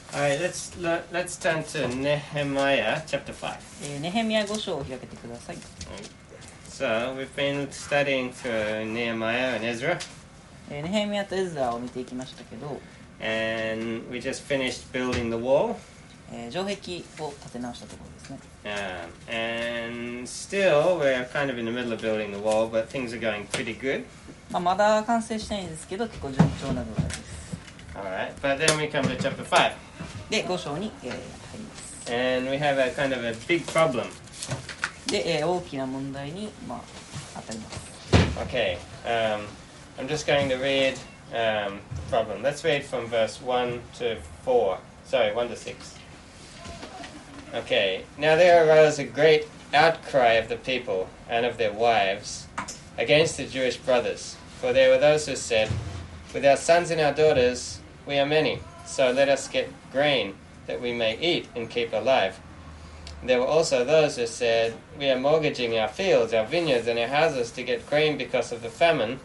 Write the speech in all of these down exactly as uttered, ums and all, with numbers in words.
Alright, let's let's turn to Nehemiah chapter five. えーネヘミヤご章を開けてください。 So we've been studying through Nehemiah and Ezra, えーネヘミヤとエズラを見ていきましたけど、 and we just finished building the wall. えー城壁を建て直したところですね。 Um, and still, we're kind of in the middle of building the wall, but things are going pretty good. まあ、まだ完成してないんですけど、結構順調な状態です。 Alright, but then we come to chapter five, で、ご章に、えー入ります。 and we have a kind of a big problem. で、えー大きな問題に、まあ、当たります。 Okay, um, I'm just going to read um, the problem. Let's read from verse one to four. Sorry, one to six. Okay, now there arose a great outcry of the people and of their wives against the Jewish brothers, for there were those who said, "With our sons and our daughters we are many, so let us get grain that we may eat and keep alive." There were also those who said, "We are mortgaging our fields, our vineyards, and our houses to get grain because of the famine."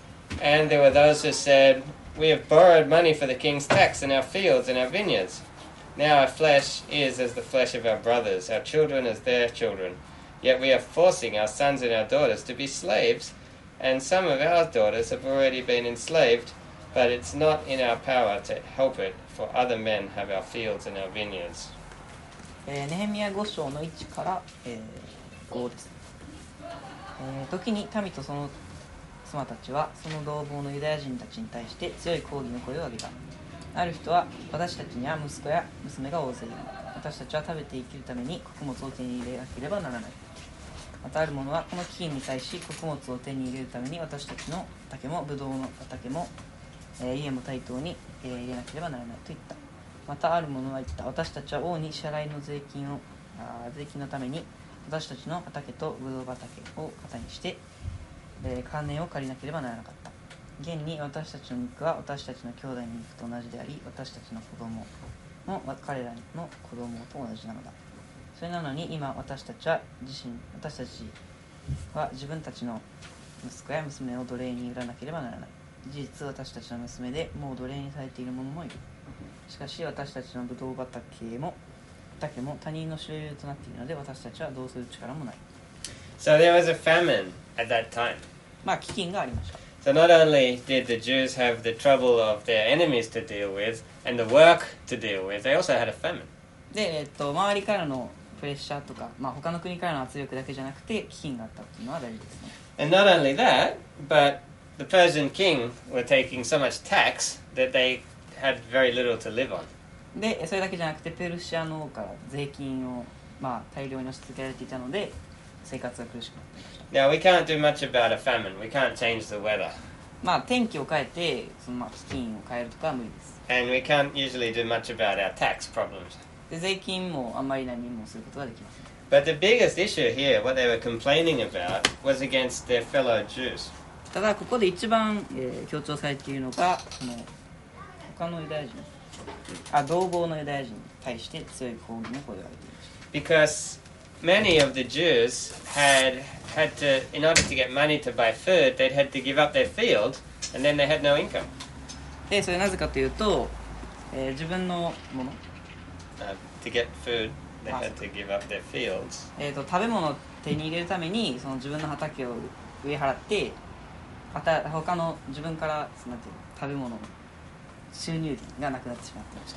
And there were those who said, "We have borrowed money for the king's tax in our fields and our vineyards. Now our flesh is as the flesh of our brothers, our children as their children. Yet we are forcing our sons and our daughters to be slaves, and some of our daughters have already been enslaved, but it's not in our power to help it, for other men have our fields and our vineyards." えーネヘミヤご章のいちから、えーごです、えー時に民とその妻たちはその同胞のユダヤ人たちに対して強い抗議の声を上げた。ある人は、私たちには息子や娘が大勢いる。私たちは食べて生きるために穀物を手に入れなければならない。またある者はこの飢饉に際し穀物を手に入れるために私たちの畑もブドウの畑も、えー家も対等に、えー入れなければならないと言った。またある者は言った。私たちは王に支払いの税金をあ税金のために私たちの畑とブドウ畑を肩にして、えー金を借りなければならなかった。現に私たちの肉は私たちの兄弟の肉と同じであり、私たちの子供も彼らの子供と同じなのだ。それなのに今私たちは自身私たちは自分たちの息子や娘を奴隷に売らなければならない。事実私たちの娘でもう奴隷にされている者もいる。しかし私たちのブドウ畑も畑も他人の所有となっているので、私たちはどうする力もない。 So there was a famine at that time. まあ飢饉がありました。 So not only did the Jews have the trouble of their enemies to deal with and the work to deal with, they also had a famine. で、えっと、周りからのプレッシャーとか、まあ、他の国からの圧力だけじゃなくて飢饉があったっていうのは大事ですね。 And not only that, but the Persian king were taking so much tax that they had very little to live on. で、それだけじゃなくてペルシアの王から税金を、まあ、大量に押し付けられていたので生活が苦しくなっていました。 Now we can't do much about a famine. We can't change the weather. まあ、天気を変えてその、まあ、飢饉を変えるとかは無理です。 And we can't usually do much about our tax problems. で、税金もあんまり何もすることができません。 But the biggest issue here, what they were complaining about, was against their fellow Jews. ただここで一番、えー強調されているのがこの他のユダヤ人あ同胞のユダヤ人に対して強い抗議の声を上げていました。 Because many of the Jews had had to, in order to get money to buy food, they'd had to give up their field, and then they had no income. で、それなぜかというと、えー自分のもの、 Uh, to get food, they had to give up their fields. えー、と食べ物を手に入れるためにその自分の畑を売り払ってまた他の自分からそのなんていうの食べ物の収入源がなくなってしまっていました。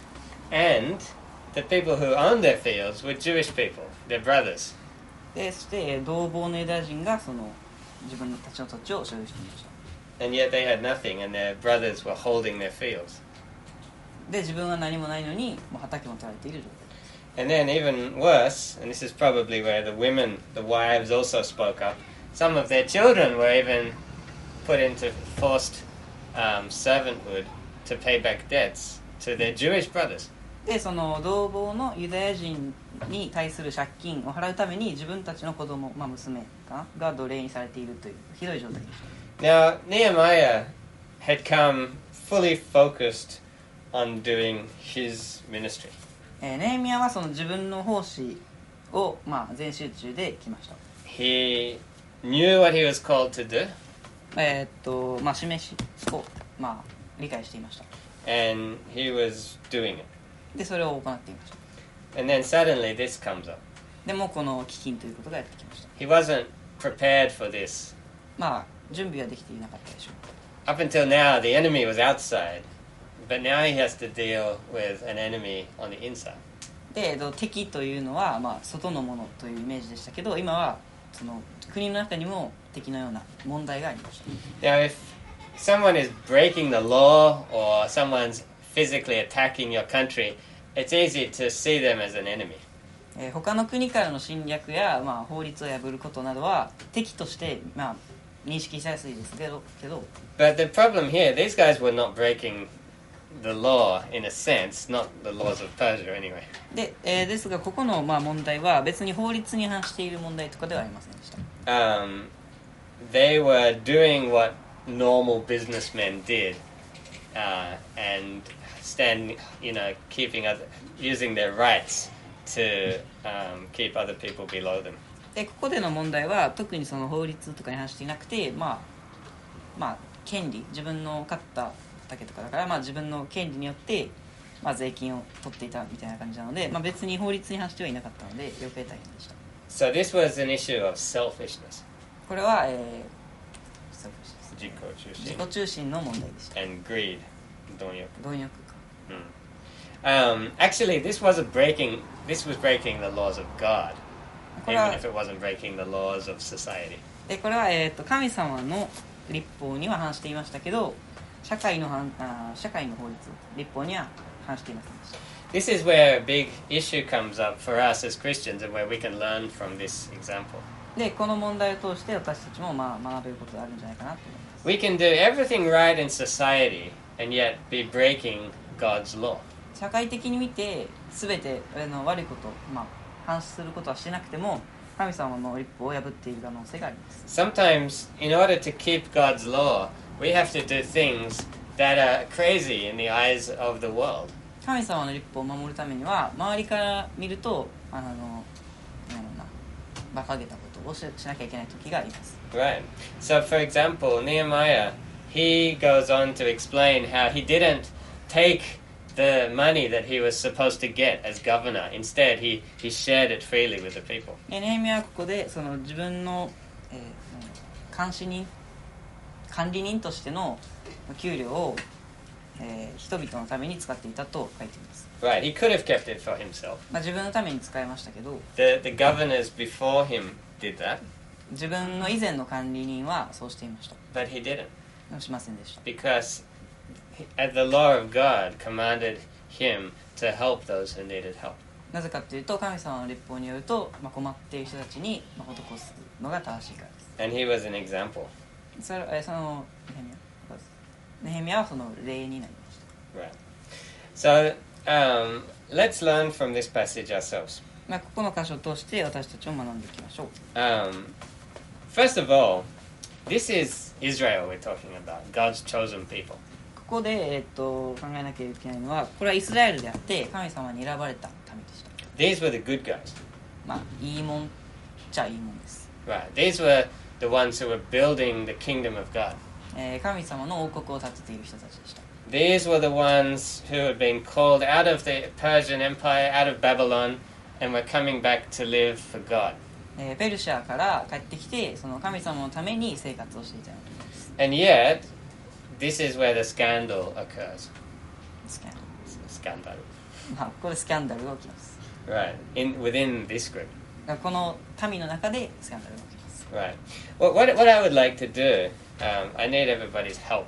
And the people who owned their fields were Jewish people, their brothers. でそしてえー同胞のユダヤ人がその自分たちの土地を所有していました。 And yet they had nothing, and their brothers were holding their fields. で自分は何もないのにもう畑も取られている状態です。 And then even worse, and this is probably where the women, the wives also spoke up, some of their children were even put into forced um, servanthood to pay back debts to their Jewish brothers. でその同胞のユダヤ人に対する借金を払うために自分たちの子供、まあ、娘かなが奴隷にされているというひどい状態でした。 Now, Nehemiah had come fully focused on doing his ministry. えーネヘミヤはその自分の奉仕を、まあ、全集中で来ました。 He knew what he was called to do, えーっとまあ示しを、まあ、理解していました。 and he was doing it. でそれを行っていました。 And then suddenly this comes up. でもこの飢饉ということがやってきました。 He wasn't prepared for this. まあ準備はできていなかったでしょう。 Up until now, the enemy was outside, but now he has to deal with an enemy on the inside. で敵というのは、まあ、外のものというイメージでしたけど、今はその国の中にも敵のような問題がありました。 Now, if someone is breaking the law or someone's physically attacking your country, it's easy to see them as an enemy. えー、他の国からの侵略や、まあ、法律を破ることなどは敵として、まあ、認識しやすいですけど、けど But the problem here, these guys were not breaking the law in a sense, not the laws of Persia anyway. で、えー、ですがここの、まあ、問題は別に法律に反している問題とかではありませんでした。 Um, they were doing what normal businessmen did, uh, and stand, you know, keeping other, using their rights to um, keep other people below them. でここでの問題は特にその法律とかに反していなくて、まあまあ、権利、自分の勝った畑とかだから、まあ、自分の権利によって、まあ、税金を取っていたみたいな感じなので、まあ、別に法律に反してはいなかったので余計大変でした。 So this was an issue of selfishness, これは、えー、 自己中心、 自己中心の問題でした。 and greed, 貪欲。 貪欲か。 Um, actually, this wasn't breaking. This was breaking the laws of God, これは even if it wasn't breaking the laws of society. でこれは、えー、と神様の立法には反していましたけど、社会の反あ社会の法律、立法には反していませんでした。 This is where a big issue comes up for us as Christians, and where we can learn from this example. でこの問題を通して私たちも、まあ、学べることがあるんじゃないかなと思います。 We can do everything right in society and yet be breaking God's law. 社会的に見て全てあの悪いこと、まあ、反することはしてなくても神様の立法を破っている可能性があります。 Sometimes, in order to keep God's law, we have to do things that are crazy in the eyes of the world. 神様の立法を守るためには周りから見るとあのなんだろうな馬鹿げたことをし, しなきゃいけない時があります。 Right. So, for example, Nehemiah, he goes on to explain how he didn't take the money that he was supposed to get as governor. Instead, he, he shared it freely with the people. ネヘミヤはここでその自分の、えー、監視人管理人としての給料を、えー、人々のために使っていたと書いています。 Right. He could have kept it for himself. まあ、自分のために使いましたけど The, the governors before him did that, 自分の以前の管理人はそうしていました。 but he didn't. でもしませんでした。 Because the law of God commanded him to help those who needed help. なぜかというと神様の立法によると、まあ、困っている人たちに、まあ、施すのが正しいからです。 And he was an example. それえそのネヘミヤネヘミヤはその例になりました。 Right. So, um, let's learn from this passage ourselves. まあ、ここの箇所を通して私たちを学んでいきましょう。 Um, first of all, this is Israel we're talking about, God's chosen people. ここで、えー、っと考えなきゃいけないのはこれはイスラエルであって神様に選ばれた民でした。 These were the good guys. まあいいもんちゃいいもんです。 Right. These were the ones who were building the kingdom of God. えー、神様の王国を建てている人たちでした。 These were the ones who had been called out of the Persian Empire, out of Babylon, and were coming back to live for God. えー、ペルシャから帰ってきてその神様のために生活をしていたようなところです。 And yet, this is where the scandal occurs. スキャン Scandal. まあ、ここでスキャンダルが起きます。 Right. In within this group. だからこの民の中でスキャンダルが起きます。 Right. Well, what what I would like to do, um, I need everybody's help.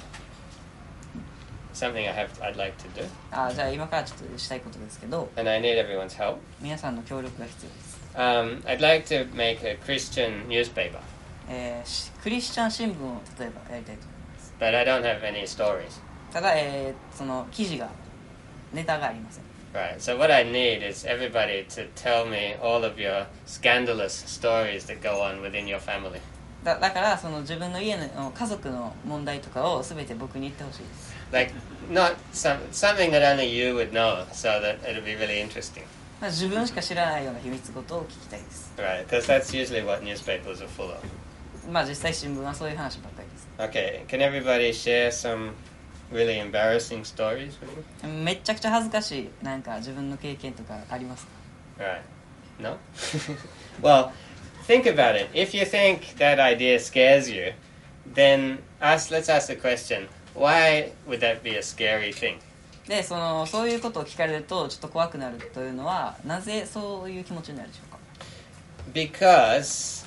Something I have, I'd like to do, あじゃあ今からちょっとしたいことですけど and I need everyone's help. 皆さんの協力が必要です。 Um, I'd like to make a Christian newspaper, えーしクリスチャン新聞を例えばやりたいと思います。 but I don't have any stories. ただ、えーその記事がネタがありません。 Right. So what I need is everybody to tell me all of your scandalous stories that go on within your family. だだからその自分の家の家族の問題とかを全て僕に言ってほしいです。 Like not some something that only you would know, so that it'll be really interesting. まあ自分しか知らないような秘密事を聞きたいです。 Right. Because that's usually what newspapers are full of. まあ実際新聞はそういう話ばっかりです。 Okay. Can everybody share some really embarrassing stories with you? めっちゃくちゃ恥ずかしいなんか自分の経験とかありますか？ Right. No? Well, think about it. If you think that idea scares you, then ask, let's ask the question, why would that be a scary thing? でそのそういうことを聞かれるとちょっと怖くなるというのはなぜそういう気持ちになるでしょうか？ Because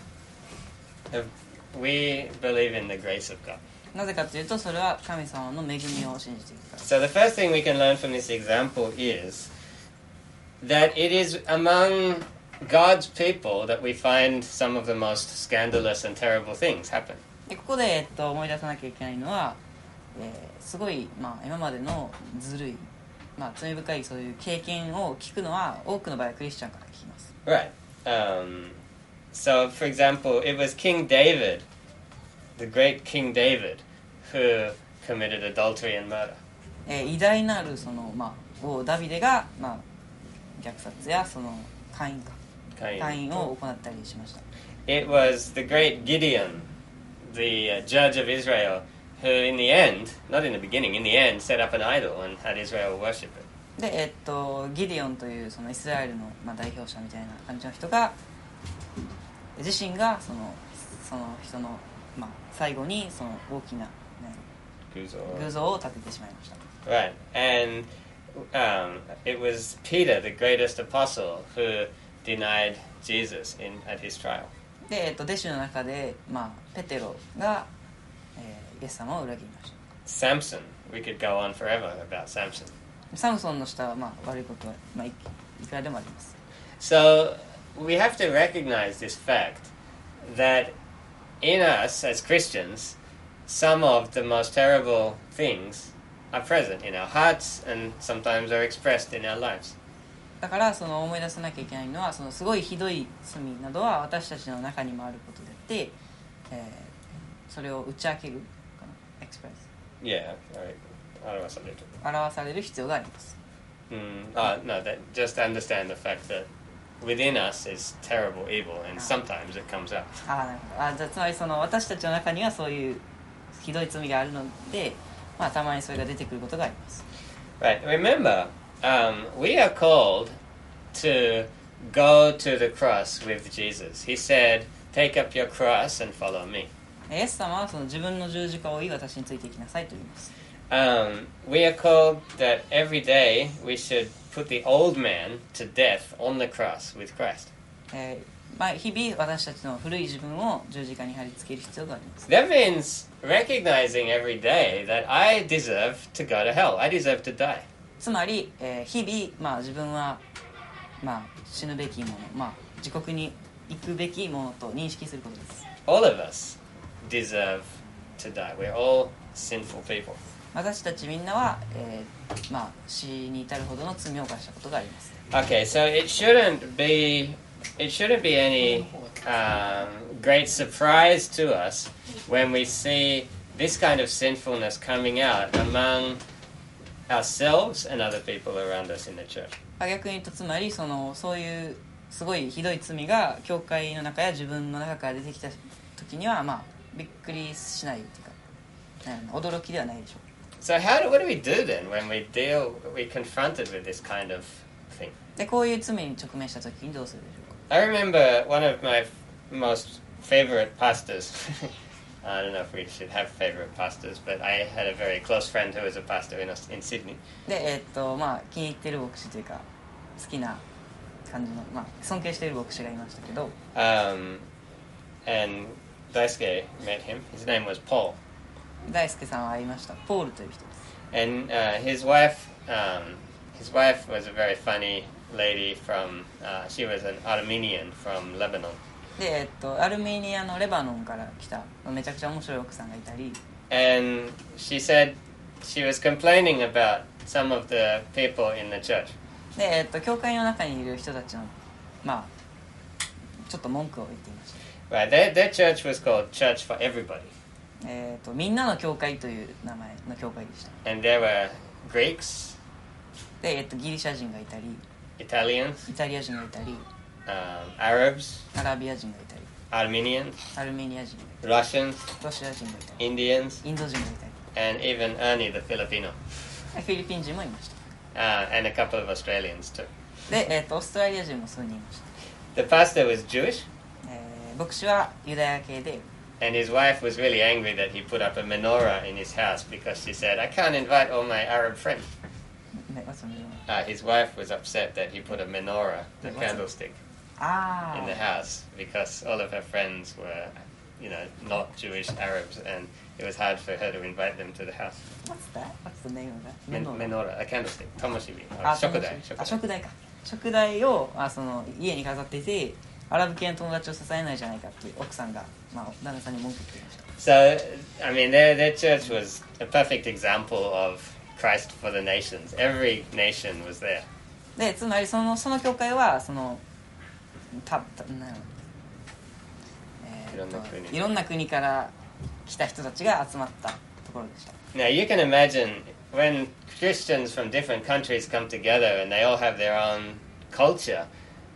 we believe in the grace of God. なぜかというとそれは神様の恵みを信じているから。 So the first thing we can learn from this example is that it is among God's people that we find some of the most scandalous and terrible things happen. でここで、えっと、思い出さなきゃいけないのは、えー、すごい、まあ、今までのずるい、まあ、罪深いそういう経験を聞くのは多くの場合はクリスチャンから聞きます。 Right. Um, so, for example, it was King David, the great King David, who committed adultery and murder. えー、偉大なるその、まあ、王ダビデが、まあ、虐殺やその姦淫か姦淫を行ったりしました。 It was the great Gideon, the uh, judge of Israel, who in the end, not in the beginning, in the end, set up an idol and had Israel worship it. で、えっと、ギディオンというそのイスラエルの、まあ、代表者みたいな感じの人が自身がそのその人の、まあ、最後にその大きな、ね、偶像を建ててしまいました。 Right, and um, it was Peter, the greatest apostle, who denied Jesus in, at his trial. で、えっと、弟子の中で、まあ、ペテロが、えー、イエス様を裏切りました。 Samson, we could go on forever about Samson. サムソンの下は、まあ、悪いことは、まあ、い, いくらでもあります。 So we have to recognize this fact that in us as Christians, some of the most terrible things are present in our hearts and sometimes are expressed in our lives. だからその思い出さなきゃいけないのはそのすごいひどい罪などは私たちの中にもあることであって、えー、それを打ち明けるかなエクスプレス Yeah, right. 表される。 表される必要があります。 Mm, uh, no, that, just understand the fact that within us is terrible evil and sometimes it comes out. ああ、なるほど。あ、じゃあつまりその私たちの中にはそういうひどい罪があるので、まあ、たまにそれが出てくることがあります。 Right, remember, um, we are called to go to the cross with Jesus. He said, take up your cross and follow me. イエス様はその自分の十字架を追い私についていきなさいと言います。 Um, we are called that every day we should put the old man to death on the cross with Christ. えーまあ、日々私たちの古い自分を十字架に貼り付ける必要があります。 That means recognizing every day that I deserve to go to hell. I deserve to die. つまり、えー、日々、まあ、自分は、まあ、死ぬべきもの、まあ、自国に行くべきものと認識することです。 All of us deserve to die. We're all sinful people. 私たちみんなは、えーまあ、死に至るほどの罪を犯したことがあります。 Okay, so it shouldn't be it shouldn't be any um, great surprise to us when we see this kind of sinfulness coming out among ourselves and other people around us in the church. 逆に言うとつまりそのそういうすごいひどい罪が教会の中や自分の中から出てきた時には、まあ、びっくりしないというか、驚きではないでしょう。 So how do, what do we do then when we deal, we're confronted with this kind of thing? でこういう罪に直面した時にどうするでしょうか。 I remember one of my most favorite pastors. I don't know if we should have favorite pastors, but I had a very close friend who was a pastor in, in Sydney. で、えーっとまあ、気に入ってる牧師というか好きな感じの、まあ、尊敬している牧師がいましたけど、 Um, and Daisuke met him. His name was Paul. 大輔さんは会いました。ポールという人です。 And uh, his wife, um, his wife was a very funny lady from, uh, she was an Armenian from Lebanon. で、えーっとアルメニアのレバノンから来ためちゃくちゃ面白い奥さんがいたり、 And she said she was complaining about some of the people in the church. で、えーっと教会の中にいる人たちの、まあ、ちょっと文句を言っていました。 Right, their, their church was called Church for Everybody. えー、とみんなの教会という名前の教会でした。 And there were Greeks, で、えー、とギリシャ人がいたり Italians, イタリア人がいたり um, Arabs, アラビア人がいたり Armenians, アルメニア人 Russians, ロシア人がいたり Indians, インド人がいたり and even Ernie the Filipino. フィリピン人もいました。 Uh, and a couple of Australians too. で、えー、とオーストラリア人も数人いました。 The pastor was Jewish, えー牧師はユダヤ系で、 and his wife was really angry that he put up a menorah in his house because she said, I can't invite all my Arab friends. ね、what's the name? Uh, his wife was upset that he put a menorah, a What's it? candlestick, あ in the あ、 house because all of her friends were, you know, not Jewish Arabs, and it was hard for her to invite them to the house. What's that? What's the name of that? Men- menorah, a candlestick, tomoshibi, あ、 or 食台。 あ、食台か。食台をあその家に飾っていて、アラブ系の友達を支えないじゃないかっていう奥さんが、まあ、旦那さんに文句言っていました。 So, I mean, their, their church was a perfect example of Christ for the nations. Every nation was there. で、つまりそのその教会はそのたたなんやろえーっといろんな国いろんな国から来た人たちが集まったところでした。 Now, you can imagine when Christians from different countries come together and they all have their own culture,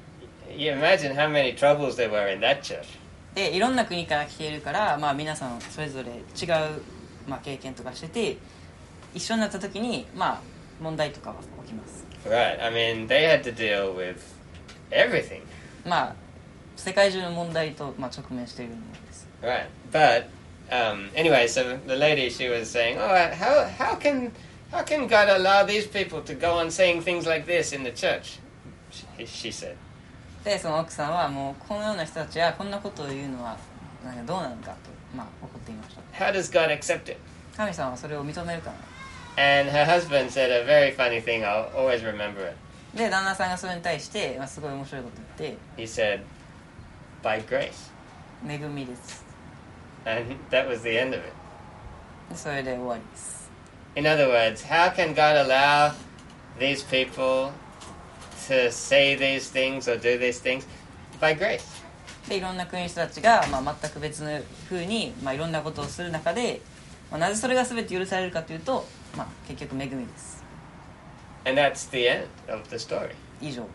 you imagine how many troubles there were in that church. で、いろんな国から来ているから、まあ、皆さんそれぞれ違う、まあ、経験とかしてて一緒になった時に、まあ、問題とかは起きます。 Right. I mean, they had to deal with everything. まあ世界中の問題と、まあ、直面しているものです。 Right. But um, anyway, so the lady, she was saying, "Oh, how how can how can God allow these people to go on saying things like this in the church?" She, she said. で、その奥さんはもうこのような人たちはこんなことを言うのはなんかどうなのかと、まあ、怒っていました。 How does God accept it? 神様はそれを認めるかな。 And her husband said a very funny thing. I'll always remember it. で、旦那さんがそれに対して、まあ、すごい面白いこと言って He said, "By grace," 恵みです。 and that was the end of it. でそれで終わりです。 In other words, how can God allow these people to say these things or do these things? By grace. で、いろんな国の人たちが、まあ、全く別の風に、まあ、いろんなことをする中で、まあ、なぜそれが全て許されるかというと、まあ、結局恵みです。 And that's the end of the story. 以上。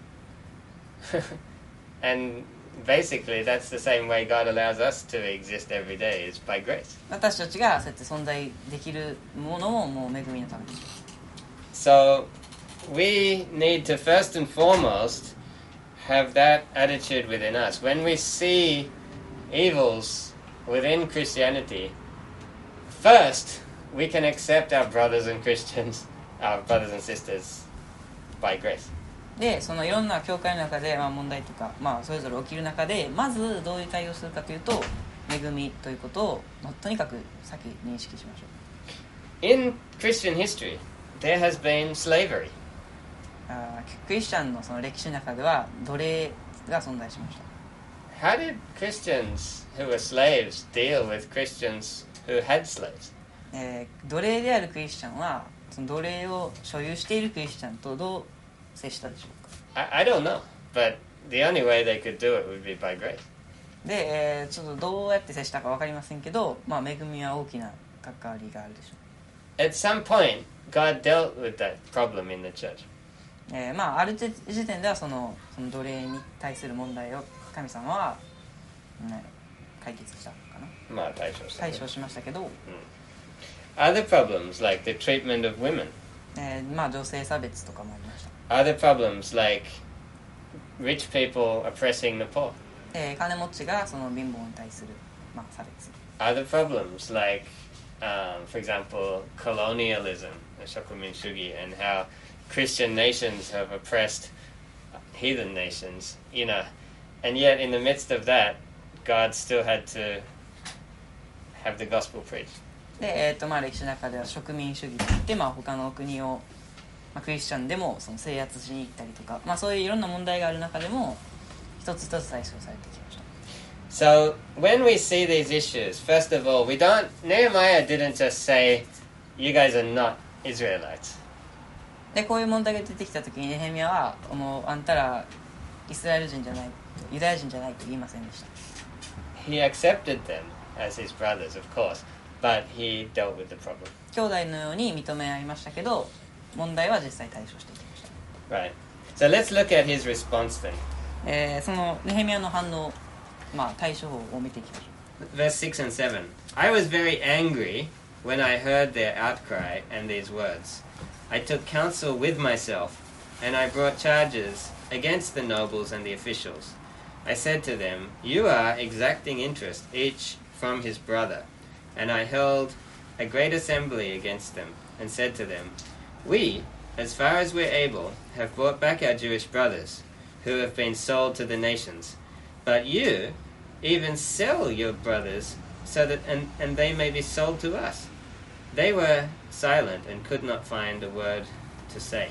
And basically, that's the same way God allows us to exist every day, is by grace. 私たちがそうやって存在できるものももう恵みのためです。 So, we need to first and foremost have that attitude within us. When we see evils within Christianity, first, we can accept our brothers and Christians, our brothers and sisters, by grace. で、そのいろんな教会の中で、まあ、問題とか、まあ、それぞれ起きる中でまずどういう対応をするかというと恵みということを、まあ、とにかく先認識しましょう。 In Christian history, there has been slavery. あークリスチャンのその歴史の中では奴隷が存在しました。 How did Christians who were slaves deal with Christians who had slaves? えー奴隷であるクリスチャンはその奴隷を所有しているクリスチャンとどう接したでしょうか。 I, I don't know, but the only way they could do it would be by grace. で、えーちょっとどうやって接したか分かりませんけど、まあ、恵みは大きな関わりがあるでしょう。 At some point, God dealt with that problem in the church. えーまあ、ある時点ではそのその奴隷に対する問題を神様は、ね、解決したのかな。 まあ、対処したね。 対処しましたけど、 Other problems like the treatment of women. えーまあ、女性差別とかもありました。 Other problems like rich people oppressing the poor. えー金持ちがその貧乏に対する、まあ、差別。 Other problems like, um, for example, colonialism, 植民主義, and how Christian nations have oppressed heathen nations, you know, and yet in the midst of that, God still had to have the gospel preached. で、えーとまあ、歴史の中では植民主義といって、まあ、他の国を、まあ、クリスチャンでもその制圧しに行ったりとか、まあ、そういういろんな問題がある中でも一つ一つ対処されてきました。 So when we see these issues, first of all, we don't, Nehemiah didn't just say, you guys are not Israelites. でこういう問題が出てきた時にネヘミヤはもうあんたらイスラエル人じゃないユダヤ人じゃないと言いませんでした。 He accepted them as his brothers, of course, but he dealt with the problem. 兄弟のように認め合いましたけど問題は実際対処していきました。 Right. So let's look at his response then. えー、そのネヘミヤの反応、まあ、対処法を見ていきましょう。 Verse six and seven. I was very angry when I heard their outcry and these words, I took counsel with myself, and I brought charges against the nobles and the officials. I said to them, "You are exacting interest, each from his brother." And I held a great assembly against them, and said to them, "We, as far as we're able, have brought back our Jewish brothers, who have been sold to the nations. But you even sell your brothers, so that and, and they may be sold to us." They were silent and could not find a word to say.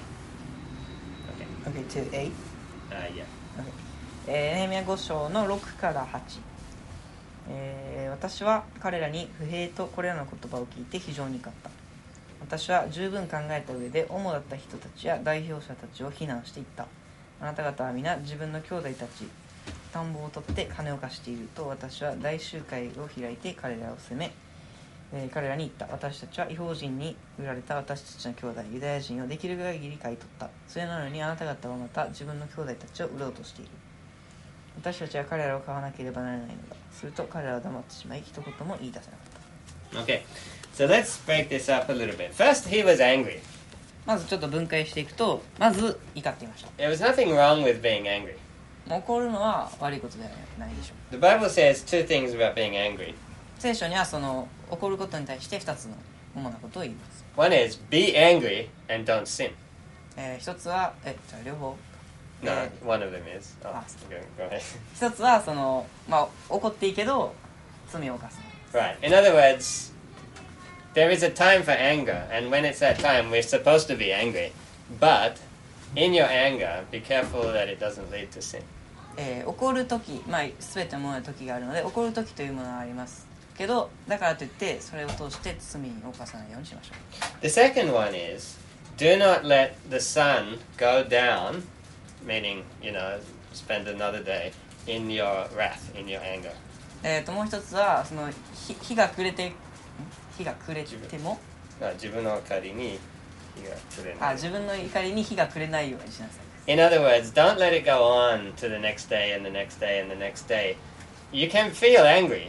Okay. Okay, to eight? Uh, yeah. Okay. えーネヘミヤご章のろくからはち、えー私は彼らに不平とこれらの言葉を聞いて非常に怒った。私は十分考えた上で主だった人たちや代表者たちを非難していった。あなた方は皆自分の兄弟たち、田んぼを取って金を貸していると私は大集会を開いて彼らを責め、えー彼らに言った。私たちは異邦人に売られた私たちの兄弟ユダヤ人をできる限り買い取った。それなのにあなた方はまた自分の兄弟たちを売ろうとしている。私たちは彼らを買わなければならないのだ。すると彼らは黙ってしまい一言も言い出せなかった。 Okay. So let's break this up a little bit. First, he was angry. まずちょっと分解していくと、まず怒っていました。 There was nothing wrong with being angry. 怒るのは悪いことではないでしょう。 The Bible says two things about being angry. 聖書にはその怒ることに対してふたつの主なことを言います。 One is be angry and don't sin. えー、一つはえじゃあ両方。 No, え one of them is. Oh, Ah. go, go ahead. ー一つはそのまあ怒っていいけど罪を犯す。 Right. In other words, there is a time for anger, and when it's that time, we're supposed to be angry. But in your anger, be careful that it doesn't lead to sin. えー、怒るとき、まあ全てのものの時があるので怒るときというものはありますけど、だからといってそれを通して罪を犯さないようにしましょう。 The second one is, do not let the sun go down, meaning, you know, spend another day in your wrath, in your anger. えー、ともう一つはその日日が暮れて日が暮れてもあ自分の怒りに日が暮れない。 あ自分の怒りに日が暮れないようにしなさい。 In other words, don't let it go on to the next day and the next day and the next day. You can feel angry,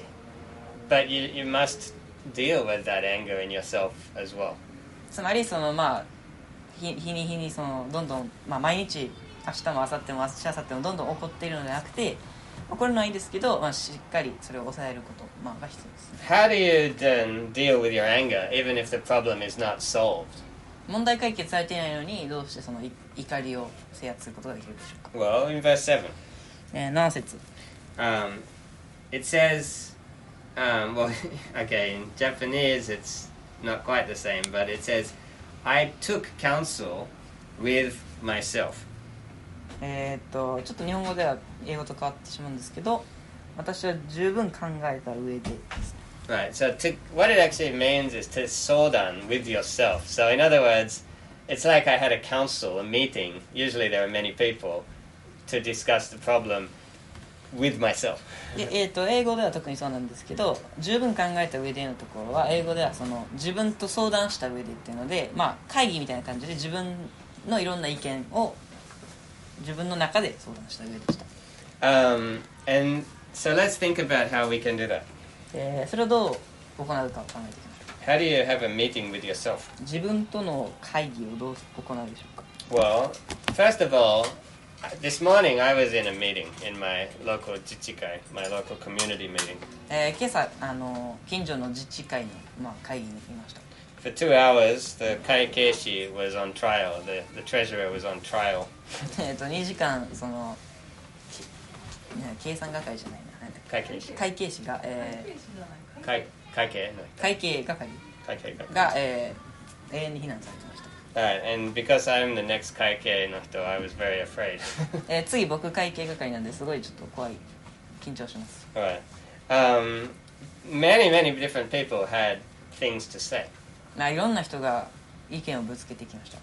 but you, you must deal with that anger in yourself as well. つまりそのまあ日日に日にそのどんどん、まあ、毎日明日も明後日も明日明後日もどんどん起こっているのではなくて、怒るのはいいですけど、まあ、しっかりそれを抑えること、まあ、が必要です。 How do you then deal with your anger, even if the problem is not solved? 問題解決されていないのにどうしてそのい怒りを制圧することができるでしょうか。 Well, in verse seven, えー、なな節、 um, it says, um, well, okay, in Japanese it's not quite the same, but it says, I took counsel with myself. えー、っとちょっと日本語では英語と変わってしまうんですけど、私は十分考えた上でですね。 Right, so to, what it actually means is to sodan with yourself. So in other words, it's like I had a council, a meeting, usually there are many people, to discuss the problem with myself. でえー、と英語では特にそうなんですけど、十分考えた上でのところは英語ではその自分と相談した上でっていうので、まあ、会議みたいな感じで自分のいろんな意見を自分の中で相談した上でした。 Um, and so let's think about how we can do that. えー、それをどう行うかを考えていきましょう。 How do you have a meeting with yourself? 自分との会議をどう行うでしょうか。 Well, first of all, this morning I was in a meeting in my local jichikai, my local community meeting. えー、今朝あの近所の自治会の、まあ、会議にいました。 For two hours, the kaikeshi was on trial. The, the treasurer was on trial. えっとにじかんそのきね計算係じゃないな、なんだっけ Kaikeshi. 会計士が、え Kai, kaike? ー、会計係 Kaike. が、えー、永遠に非難されてました。 Alright, and because I'm the next kaike no hito, I was very afraid. えー、次僕会計係なんですごいちょっと怖い、緊張します。 Alright. Um, many, many different people had things to say. まあ、いろんな人が意見をぶつけてきました。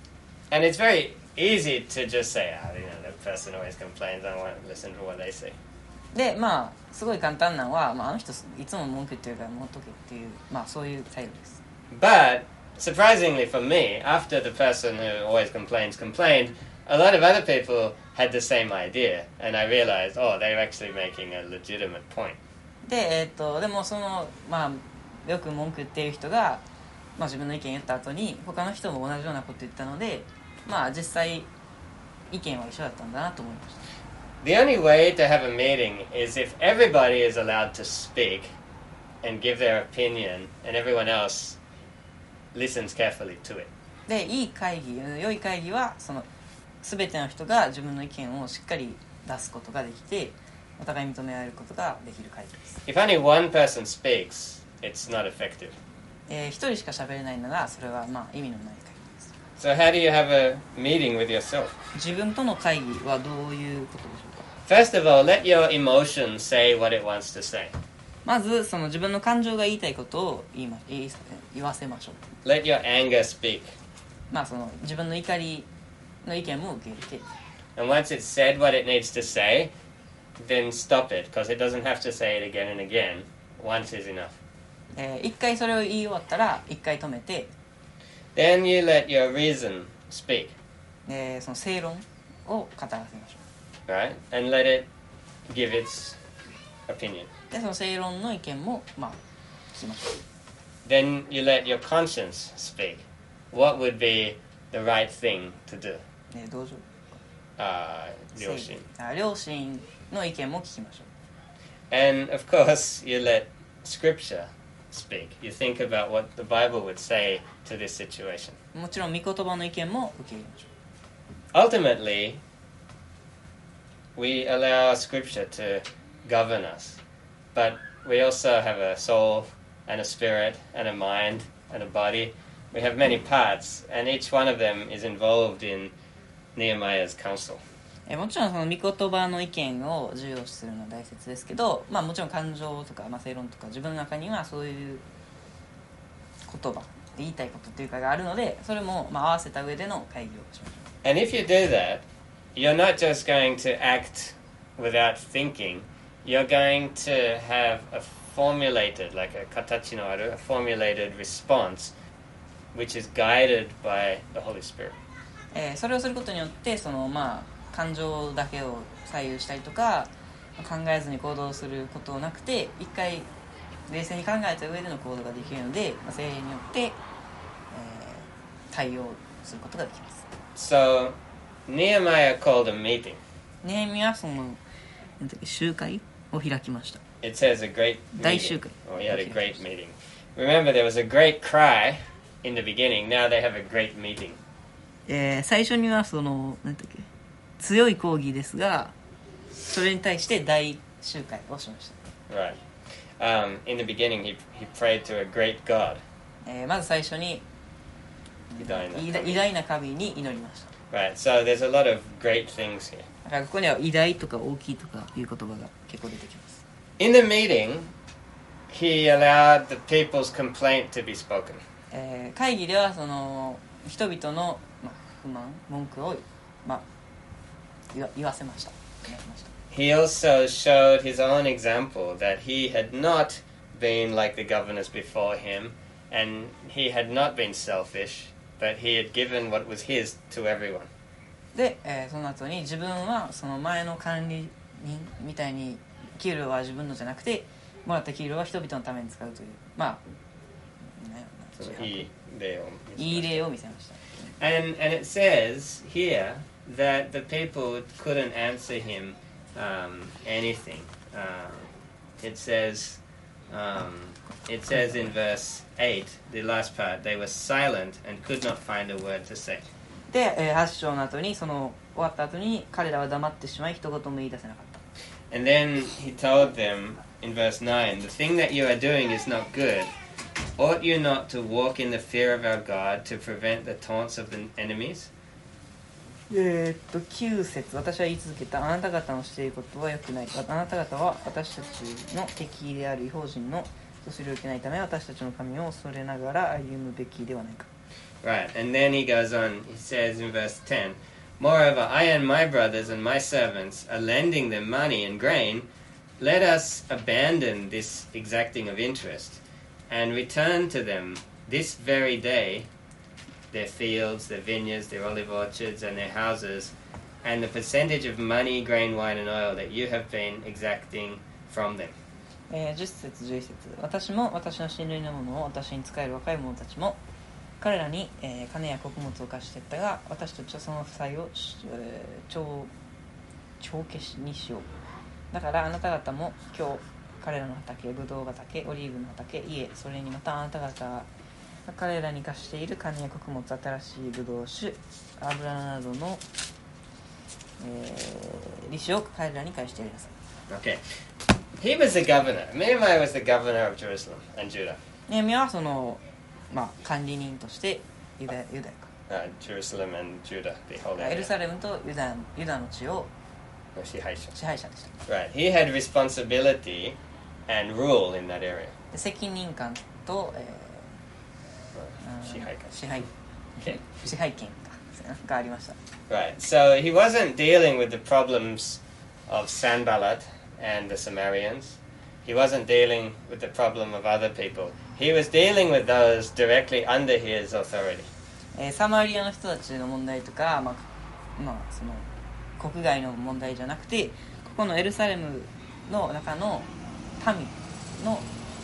And it's very easy to just say, ah, you know, that person always complains, I don't want to listen to what they say. でまあすごい簡単なのは、まあ、あの人いつも文句言ってるから持っとけっていう、まあ、そういう態度です。 But, surprisingly for me, after the person who always complains complained, a lot of other people had the same idea, and I realized, oh, they're actually making a legitimate point. で、えー、とでもそのまあよく文句言っている人が、まあ、自分の意見言った後に他の人も同じようなこと言ったので、まあ実際意見は一緒だったんだなと思いました。 The only way to have a meeting is if everybody is allowed to speak and give their opinion, and everyone else listens carefully to it. で、いい会議、良い会議はその全ての人が自分の意見をしっかり出すことができて、お互い認められることができる会議です。 If only one person speaks, it's not effective. えー、一人しか喋れないならそれはまあ意味のない会議です。 So how do you have a meeting with yourself? 自分との会議はどういうことでしょうか。 First of all, let your emotion say what it wants to say. まずその自分の感情が言いたいことを言いま言い言わせましょう。 Let your anger speak. まあその自分の怒りの意見も受け入れて。 And once it's said what it needs to say, then stop it, because it doesn't have to say it again and again. Once is enough. えー、一回それを言い終わったら一回止めて。 Then you let your reason speak. えー、その正論を語らせましょう。 Right? And let it give its opinion. でその正論の意見もまあ聞きましょう。 Then you let your conscience speak. What would be the right thing to do? えー、同情。 Uh, 良心。 あ、良心の意見も聞きましょう。 And of course, you let Scripture speak. You think about what the Bible would say to this situation. もちろん御言葉の意見も受け入れましょう。 Ultimately, we allow Scripture to govern us, but we also have a soul and a spirit and a mind and a body. We have many parts, and each one of them is involved in Nehemiah's counsel. えもちろんその御言葉の意見を重要視するのは大切ですけど、まあ、もちろん感情とか、まあ、正論とか自分の中にはそういう言葉言いたいことっていうかがあるので、それもまあ合わせた上での会議をしましょう。 And if you do that, you're not just going to act without thinking. You're going to have a formulated, like a katachi no aru, a formulated response, which is guided by the Holy Spirit. えー、それをすることによってそのまあ感情だけを左右したりとか考えずに行動することなくて、一回冷静に考えた上での行動ができるので、まあ、精霊によって、えー、対応することができます。 So Nehemiah called a meeting. ネヘミヤはそのなんだっけ集会を開きました。 It says a great 大集会。 meeting. Oh, he had a great meeting. Remember, there was a great cry in the beginning. Now they have a great meeting. えー、最初にはそのなんだっけ強い抗議ですが、それに対して大集会をしました。 Right. Um, in the beginning, he he prayed to a great God. えー、まず最初に偉大な神。 偉大偉大な神に祈りました。 Right. So there's a lot of great things here. だからここには偉大とか大きいとかいう言葉が結構出てきます。 In the meeting, he allowed the people's complaint to be spoken. えー、会議ではその人々の、まあ、不満文句を、まあ、言わ、言わせました。言わせました。 He also showed his own example that he had not been like the governors before him, and he had not been selfish, but he had given what was his to everyone. で、えー、その後に自分はその前の管理人みたいに給料は自分のじゃなくて、もらった給料は人々のために使うという、まあ、ね、 いい例を見せました。 いい例を見せました。 And, and it says here that the people couldn't answer him um, anything. Um, it says, um, it says in verse eight, the last part, they were silent and could not find a word to say. で、えー、はち章の後にその終わった後に彼らは黙ってしまい一言も言い出せなかった。 And then he told them in verse nine, the thing that you are doing is not good. Ought you not to walk in the fear of our God to prevent the taunts of the enemies? えー、っときゅう節、私は言い続けた。あなた方のしていることは良くない。あなた方は私たちの敵である異邦人のそれを受けないため私たちの神を恐れながら歩むべきではないか。 Right, and then he goes on, he says in verse ten, Moreover, I and my brothers and my servants are lending them money and grain. Let us abandon this exacting of interest and return to them this very day their fields, their vineyards, their olive orchards, and their houses, and the percentage of money, grain, wine, and oil that you have been exacting from them. えー、じゅっ節じゅういち節、私も私の親類の者を私に仕える若い者たちも彼らに、えー、金や穀物を貸していったが、私たちはその負債を、えー、帳帳消しにしよう。だからあなた方も今日彼らの畑、ブドウ畑、オリーブの畑、家、それにまたあなた方が彼らに貸している金や穀物、新しいブドウ酒、油などの、えー、利子を彼らに返してやりなさい。 Okay. He was the governor. Nehemiah was the governor of Jerusalem and Judah. ネヘミヤはその、まあ、管理人としてユダヤ、ユダヤか、 Uh, Jerusalem and Judah, the whole エル area. サレムとユダ、ユダの地を No, 支配者。 支配者でした。 Right. He had responsibility and rule in that area. で責任感と、え Right. ー、 支配下。 支配 Okay. 支配権かがありました。 Right. So he wasn't dealing with the problems of Sanballat and the Sumerians. He wasn't dealing with the problem of other people. He was dealing with those directly under his authority. えー、サマリアの人たちの問題とか、まあまあ、その国外の問題じゃなくて、ここのエルサレムの中の民の、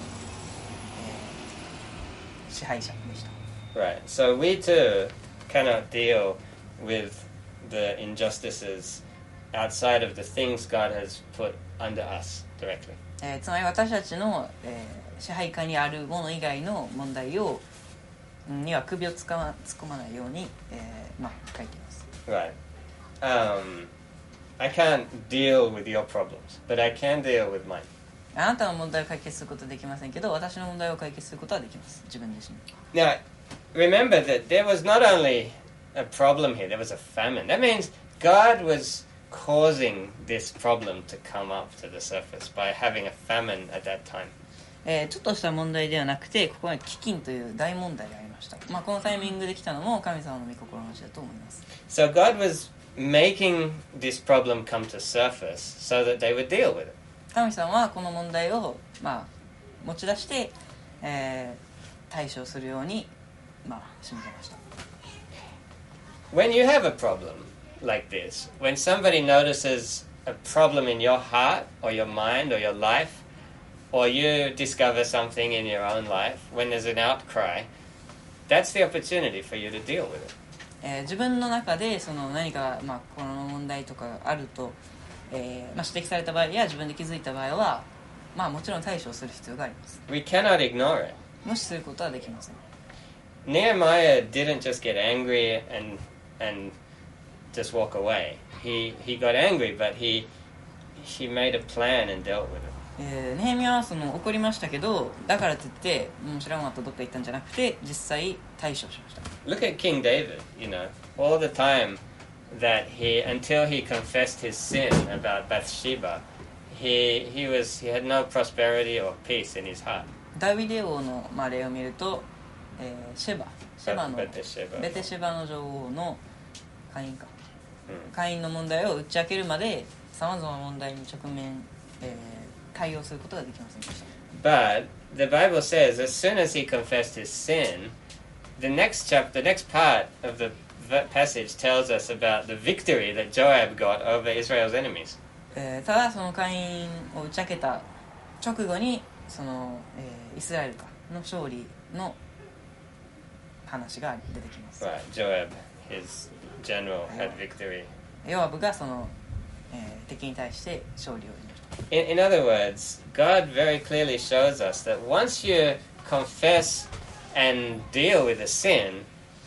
えー、支配者でした。 Right. So we too cannot deal with the injustices outside of the things God has put under us directly. えー、つまり私たちの、えー、支配下にあるもの以外の問題をには首をつかま突っ込まないように、えーまあ、書いています。 Right. Um, I can't deal with your problems, but I can deal with mine. あなたの問題を解決することはできませんけど、私の問題を解決することはできます。自分自身。 Now, remember that there was not only a problem here, there was a famine. That means God was causing this problem to come up to the surface by having a famine at that time. えー、ちょっとした問題ではなくて、ここに飢饉という大問題がありました。まあ、このタイミングで来たのも神様の御心のうちだと思います。 So God was making this problem come to surface so that they would deal with it. 神様はこの問題を、まあ、持ち出して、えー、対処するように、まあ、仕向けました。 When you have a problem like this, when somebody notices a problem in your heart or your mind or your life, or you discover something in your own life, when there's an outcry, that's the opportunity for you to deal with it. えー、自分の中でその何か、まあ、この問題とかがあると、えーまあ、指摘された場合や自分で気づいた場合は、まあ、もちろん対処する必要があります。 We cannot ignore it. 無視することはできません。 Nehemiah didn't just get angry and and just walk away. He he got angry, but he he made a plan and dealt with it. えー、ネヘミヤはその怒りましたけど、だからといってもう知らんわとどっか行ったんじゃなくて、実際対処しました。 Look at King David, you know, all the time that he, until he confessed his sin about Bathsheba, he he was he had no prosperity or peace in his heart. ダビデ王の、まあ、例を見ると、えー、シェバシェバのベテシェバベテシェバの女王の会員か、 うん会員の問題を打ち明けるまでさまざまな問題に直面、えー対応することができませんでした。 But the Bible says as soon as he confessed his sin, the next chapter, the next part of the passage tells us about the victory that Joab got over Israel's enemies. えー、ただその会員を打ち明けた直後にその、えー、イスラエルかの勝利の話が出てきます。 Right, Joab, his general, had victory. ヨアブがその、えー、敵に対して勝利を得ました。 In, in other words, God very clearly shows us that once you confess and deal with a sin,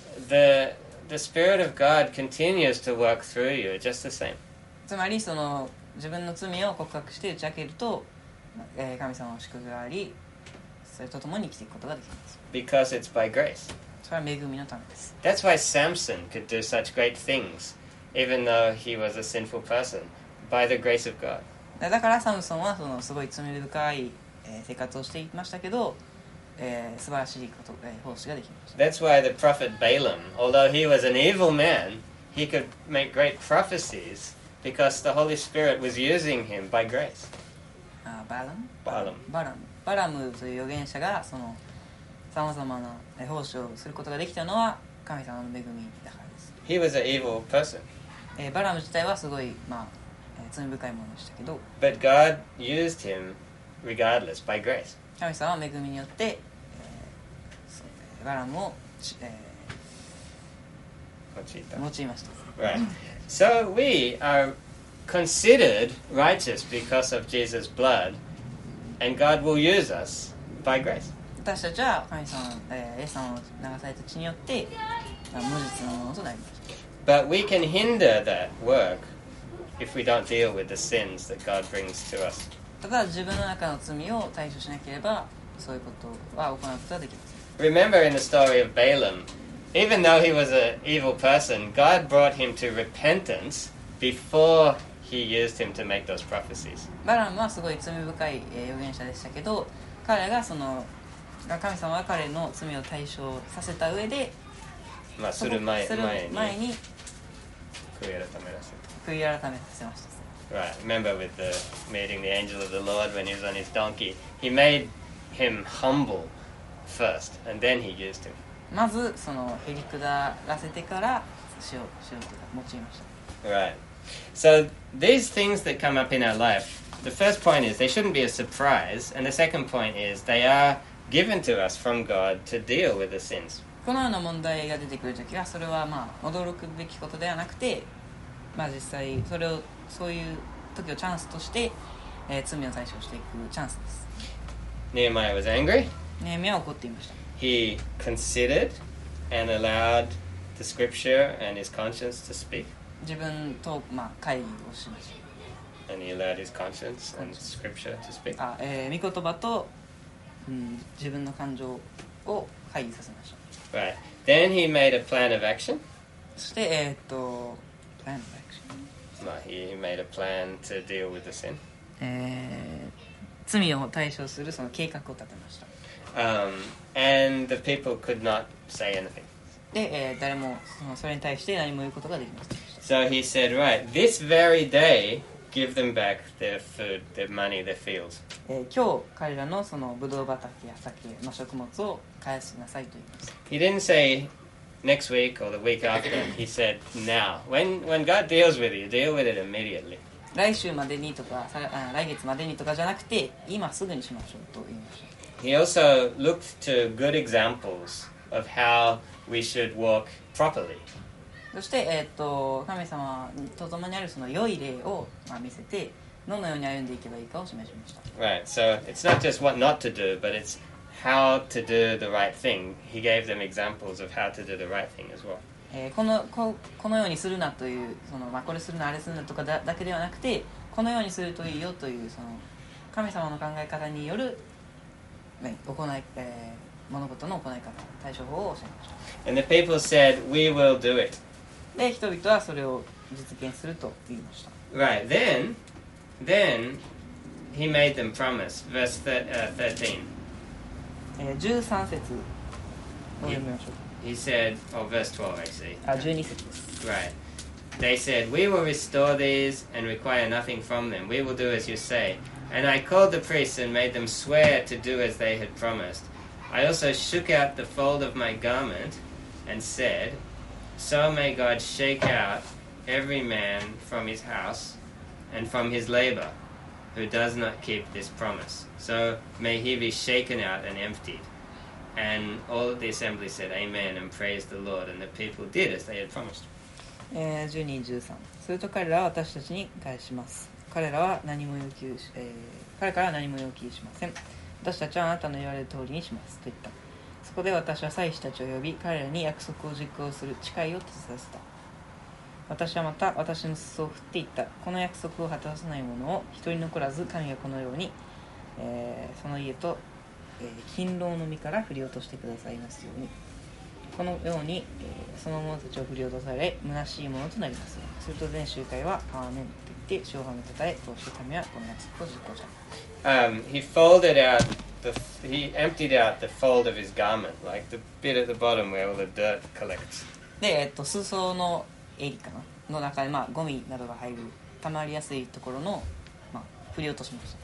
the the Spirit of God continues to work through you just the same. つまりその自分の罪を告白して打ち明けると、えー、神様の祝福があり、それとともに生きていくことができます。 Because it's by grace. それは恵みのためです。 That's why Samson could do such great things, even though he was a sinful person, by the grace of God. だからサムソンはそのすごい罪深い、えー、生活をしていましたけど、えー、素晴らしいこと、えー、奉仕ができました。 That's why the prophet Balaam, although he was an evil man, he could make great prophecies because the Holy Spirit was using him by grace. あバラム Balaam. バラムバラムという預言者がそのさまざまな奉仕をすることができたのは神様の恵みだからです。 He was an evil person. えー、バラム自体はすごい、まあえー、罪深いものでしたけど、 But God used him regardless by grace. 神様は恵みによって、えー、そうバラムを、えー、用いました。 Right. So we are considered righteous because of Jesus' blood, and God will use us by grace. 私たちは神様の、えー、イエス様の流された血によって無実のものとなりました。 But we can hinder that work if we don't deal with the sins that God brings to us. ただ自分の中の罪を対処しなければそういうことは行うことはできません。 Remember in the story of Balaam, even though he was an evil person, God brought him to repentance before he used him to make those prophecies. バラムはすごい罪深い預言者でしたけど、彼がその神様は彼の罪を対処させた上で、 まあする前する前に悔い改めらせ悔い改めさせました。 Right. Remember with the meeting the angel of the Lord when he was on his donkey, he made him humble first, and then he used him. まずそのへりくだらせてから塩塩とか用いました。 Right. So these things that come up in our life, the first point is they shouldn't be a surprise, and the second point is they are given to us from God to deal with the sins. このような問題が出てくるときはそれはまあ驚くべきことではなくて、まあ実際それをそういう時をチャンスとして、えー、罪を対処していくチャンスです。 Nehemiah was angry. ネヘミヤは怒っていました。 He considered and allowed the scripture and his conscience to speak. 自分と、まあ、会議をしました。 And he allowed his conscience and scripture to speak. あ、えー、御言葉と、うん、自分の感情を会議させました。 Right. Then he made a plan of action. そして、えー、っと、plan of action. Well, he made a plan to deal with the sin. えー、罪を対処するその計画を立てました。 Um, and the people could not say anything. で、えー、誰もそのそれに対して何も言うことができませんでした。 So he said, right, this very day, give them back their food, their money, their fields. えー、今日彼らのそのブドウ畑や酒の食物を返しなさいと言います。 He didn't say next week or the week after. He said now. When when God deals with you, deal with it immediately. 来週までにとか、あ、来月までにとかじゃなくて、今すぐにしましょうと言いました。 He also looked to good examples of how we should walk properly. そして、えー、と神様と共にあるその良い例を、まあ、見せてどのように歩んでいけばいいかを示しました。 Right, so it's not just what not to do, but it's how to do the right thing. He gave them examples of how to do the right thing as well. えー、この こ, このようにするなというその、まあ、これするなあれするなとか だ, だけではなくてこのようにするといいよというその神様の考え方による、ね、行い、えー、物事の行い方対処法を教えました。 And the people said, we will do it. で人々はそれを実現すると言いました。 Right, then, then he made them promise. Verse thirteen. えー、じゅうさん節を読みましょう。 He said, or verse twelve actually. あ、じゅうに節です。 Right. They said, we will restore these and require nothing from them. We will do as you say. And I called the priests and made them swear to do as they had promised. I also shook out the fold of my garment and said, so may God shake out every man from his house and from his labor who does not keep this promise. So may he be shaken out and emptied. And all of the assembly said, Amen, and praised the Lord. And the people did as they had promised. えー、じゅうに、じゅうさん。すると彼らは私たちに返します。彼らは何も要求し、えー、彼からは何も要求しません。私たちはあなたの言われる通りにしますと言った。そこで私は祭司たちを呼び、彼らに約束を実行する誓いを立てさせた。私はまた私の裾を振っていった。この約束を果たさない者を一人残らず神がこのように、えー、その家と、えー、勤労の身から振り落としてくださいますように。このように、えー、その者たちを振り落とされ虚しいものとなりますように。すると全集会はアーメンと言って主を褒めたたえ、こうして神はこの約束を実行した。 Um, he folded out the, he emptied out the fold of his garment, like the bit at the bottom where all the dirt collects. で、えっと、裾の襟かなの中で、まあ、ゴミなどが入る溜まりやすいところの、まあ、振り落としました。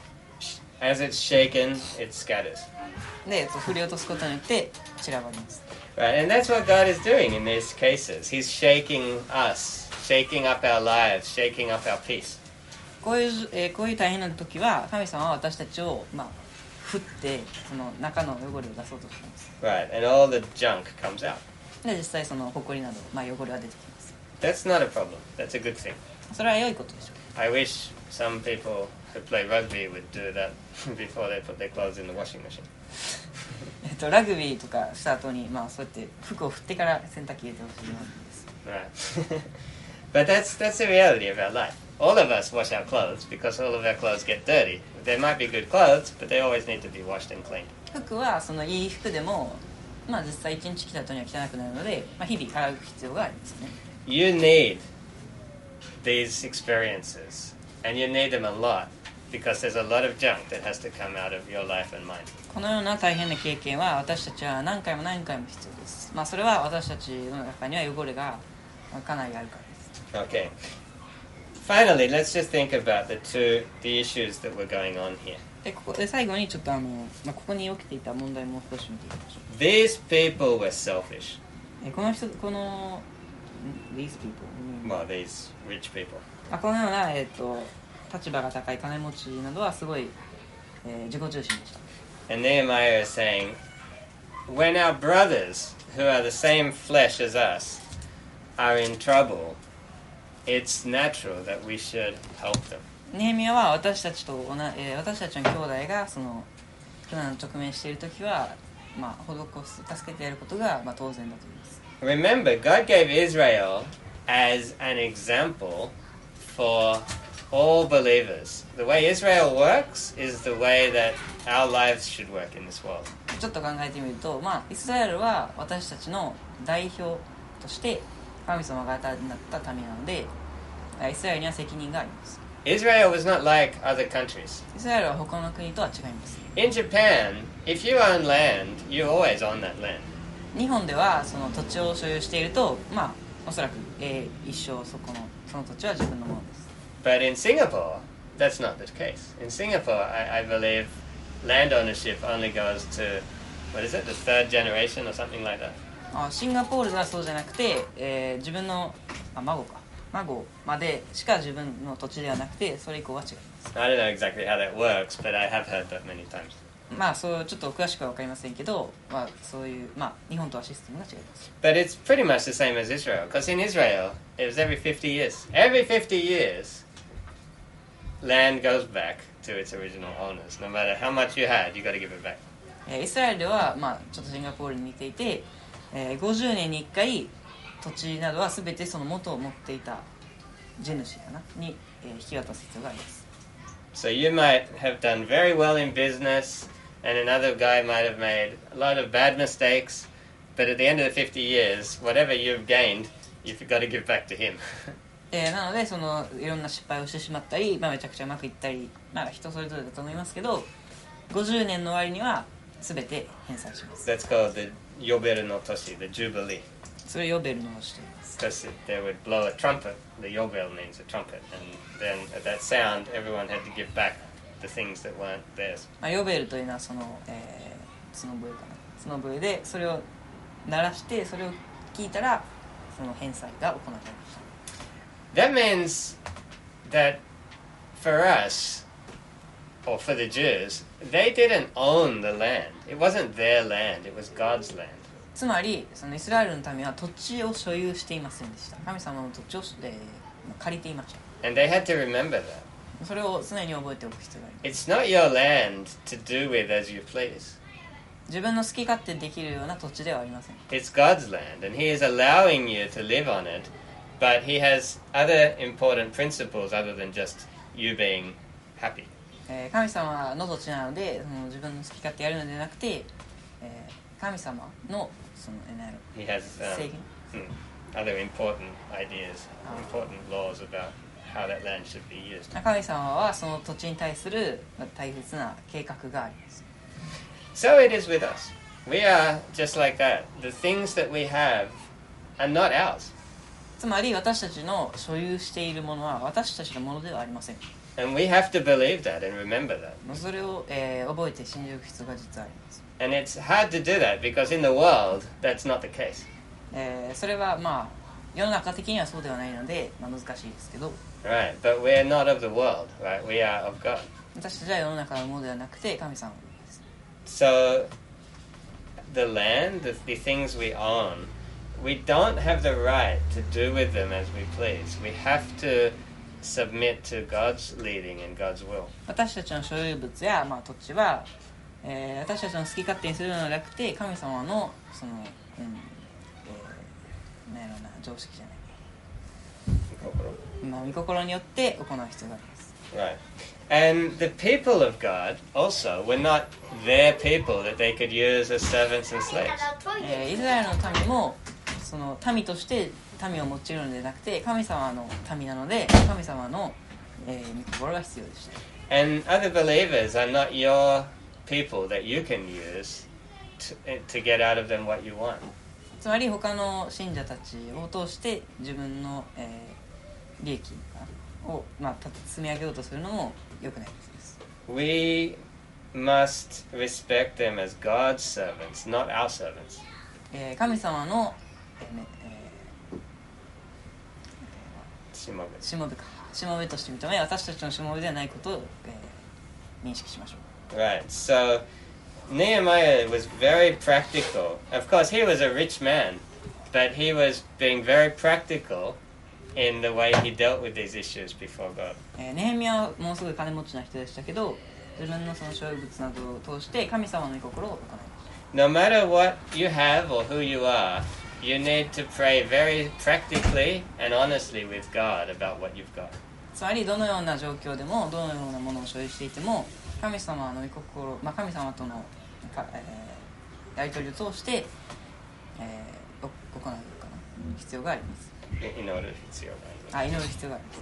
As it's shaken, it scatters. で、えっと、振り落とすことによって散らばります。 Right, and that's what God is doing in these cases. He's shaking us, shaking up our lives, shaking up our peace. こういう、えー、こういう大変な時は神様は私たちを、まあ、振ってその中の汚れを出そうとしています。 Right, and all the junk comes out. で実際その埃など、まあ、汚れが出てきます。 That's not a problem. That's a good thing. それは良いことでしょう。 I wish some people who play rugby would do that before they put their clothes in the washing machine. えっとラグビーとかした後に、まあ、そうやって服を振ってから洗濯機入れてほしいんです。 Right. But that's that's the reality of our life. All of us wash our clothes because all of our clothes get dirty. There might be good clothes, but they always need to be washed and cleaned. 服はそのいい服でも、まあ、実際いちにち着た後には汚くなるので、まあ、日々洗う必要がありますね。 You need these experiences, and you need them a lot because there's a lot of junk that has to come out of your life and mine. このような大変な経験は私たちは何回も何回も必要です。まあ、それは私たちの中には汚れがかなりあるからです。 Okay. Finally, let's just think about the two the issues that were going on here. でここで最後にちょっとあの、まあ、ここに起きていた問題も少し見ていきましょう。 These people were selfish. えこの人この these people、うん、 Well, these rich people. まあ、このような、えー、と立場が高い金持ちなどはすごい、えー、自己中心でした。 And Nehemiah is saying, when our brothers, who are the same flesh as us, are in trouble, it's natural that we should help them. ネヘミヤは私たちと同じ、えー、私たちの兄弟がその苦難に直面しているときは、まあ、施す助けてやることが、まあ、当然だと言います。 Remember, God gave Israel as an example for all believers. The way Israel works is the way that our lives should work in this world. ちょっと考えてみると、まあ、イスラエルは私たちの代表として神様が与えた民なので、イスラエルには責任があります。 Israel was not like other countries. イスラエルは他の国とは違います。 In Japan, if you own land, you're always on that land. 日本ではその土地を所有していると、まあ、おそらく、えー、一生そこのその土地は自分のものです。 But in Singapore, that's not the case. In Singapore, I, I believe land ownership only goes to, what is it, the third generation or something like that. あシンガポールはそうじゃなくて、えー、自分のあ孫か孫までしか自分の土地ではなくて、それ以降は違います。 I don't know exactly how that works, but I have heard that many times. まあそうちょっと詳しくは分かりませんけど、まあ、そういう、まあ、日本とはシステムが違います。 But it's pretty much the same as Israel, because in Israel, it was every fifty years. Every fifty years, land goes back to its original owners. No matter how much you had, you got to give it back. えー、イスラエルでは、まあ、ちょっとシンガポールに似ていて、えー、ごじゅうねんにいっかい土地などは全てその元を持っていた地主かなに、えー、引き渡す必要があります。 So you might have done very well in business, and another guy might have made a lot of bad mistakes, but at the end of the fifty years, whatever you've gained, you've got to give back to him. えー、なのでそのいろんな失敗をしてしまったり、まあ、めちゃくちゃうまくいったり、まあ、人それぞれだと思いますけど、ごじゅうねんの終わりには全て返済します。 That's called the Yobel no Toshi, the Jubilee. それをヨベルのしています。 Because they would blow a trumpet. The Yobel means a trumpet, and then at that sound, everyone had to give back the things that weren't theirs. まあ、ヨベルというのはその、えー、角笛かな角笛でそれを鳴らしてそれを聞いたらその返済が行われました。 That means that for us, or for the Jews, they didn't own the land. It wasn't their land, it was God's land. つまりそのイスラエルの民は土地を所有していませんでした。神様の土地を、えー、借りていました。 And they had to remember that. それを常に覚えておく必要があります。 It's not your land to do with as you please. 自分の好き勝手できるような土地ではありません。 It's God's land, and He is allowing you to live on it, but He has other important principles other than just you being happy. えー、神様の土地なのでその自分の好き勝手やるのではなくて、えー、神様のそのえなる He has 制 um, 限 hmm, other important ideas, important laws about how that land should be used. 神様はその土地に対する大切な計画があります。 So it is with us. We are just like that. The things that we have are not ours. つまり私たちの所有しているものは私たちのものではありません。 And we have to believe that and remember that. それを、えー、覚えて信じる必要が実はあります。 And it's hard to do that because in the world, that's not the case. えー、それはまあ世の中的にはそうではないので、まあ、難しいですけど。 Right, but we're not of the world, right? We are of God. 私たちは世の中のものではなくて神様です。 So, the land, the, the things we own, we don't have the right to do with them as we please. We have to submit to God's leading and God's will. 私たちの所有物や、まあ、土地は、えー、私たちの好き勝手にするのではなくて神様のその、うんえー、なんやろうな常識じゃない、まあ、御心によって行う必要があります。 Right. And the people of God also were not their people that they could use as servants and slaves. えー、イスラエルの民もその民として民を用いるのではなくて神様の民なので神様の、えー、御心が必要でした。 And other believers are not your people that you can use to, to get out of them what you want. つまり他の信者たちを通して自分の、えー、利益を、まあ、積み上げようとするのも良くないです。 We must respect them as God's servants, not our servants. えー、神様の、えーえー、 しもべしもべかしもべとして認め私たちのしもべではないことを、えー、認識しましょう。 Right, so Nehemiah was very practical. Of course, he was a rich man, but he was being very practical in the way he dealt with these issues before God. えー、ネヘミヤはもうすぐ金持ちな人でしたけど自分のその所有物などを通して神様の御心を行いま No した。 matter what you have or who you are, you need to pray very practically and honestly with God about what you've got. つまりどのような状況でもどのようなものを所有していても神様の御心、まあ、神様との、えー、やり取りを通して、えー、行うかな必要があります。 祈る必要があります。あ、祈る必要があります。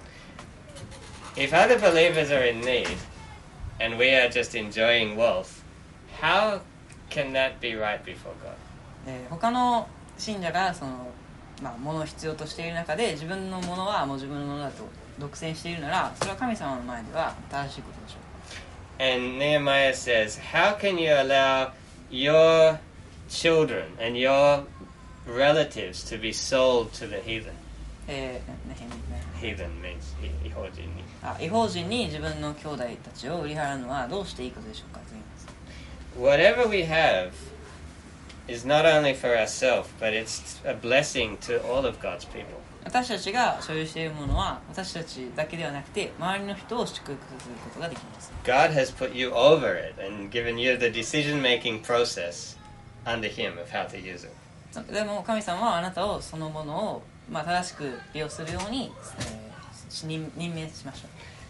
If other believers are in need and we are just enjoying wealth, how can that be right before God? えー、他の信者がその、まあ、物を必要としている中で自分のものはもう自分のものだと独占しているならそれは神様の前では正しいことでしょう。 And Nehemiah says, how can you allow your children and your relatives to be sold to the heathen? えー、ね、 heathen means 異邦人に。 あ、異邦人に自分の兄弟たちを売り払うのはどうしていいことでしょうかと言います。 Whatever we have is not only for ourselves, but it's a blessing to all of God's people. 私たちが所有しているものは私たちだけではなくて周りの人を祝福することができます。 God has put you over it and given you the decision-making process under Him of how to use it. でも神様はあなたをそのものを、まあ、正しく利用するように、えー、任, 任命しました。